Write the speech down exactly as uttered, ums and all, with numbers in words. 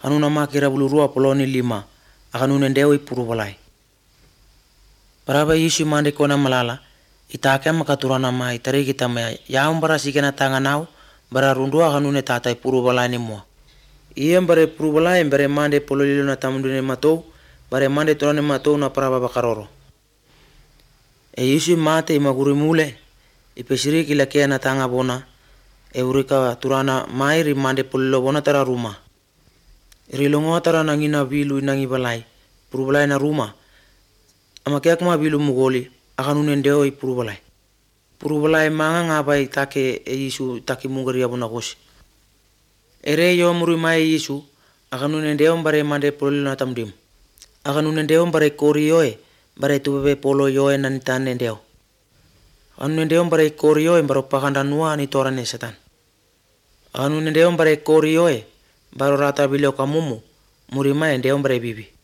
kanuna makira bulurua poloni lima akanuna ndeo ipuru balai. Baraba Yesu mande kona malala itake makaturana ma itari kita ma yaum bara sikena tanganau bara rundua akanuna tata ipuru balai ni mua. Iya bare puru balai bare mande pololilo na tamundune matou bare mande turane matou na paraba bakaroro. E Yesu mate imaguri mule ipesiri kila kea na tanga bona e urika turana mai ri mande pololo bona tara rumah. Rilongo tara nangina bilu nangi balai puru balai na rumah ama kea kuma bilu mugoli akanune ndeo i puru balai. Puru balai manga ngabai take e Yesu take mungari abuna kosi. Ere yo muri mai Yesu akanune ndeo bare mande pololo na tamdim. Akanune ndeo bare kori yoe bare tubebe polo yoe na nitane ndeo. Akanune ndeo bare kori yoe baro pakanda nua ni torane setan. Akanune ndeo bare kori yoe baro rata bilio kamumu muri mai ndeo bare bibi.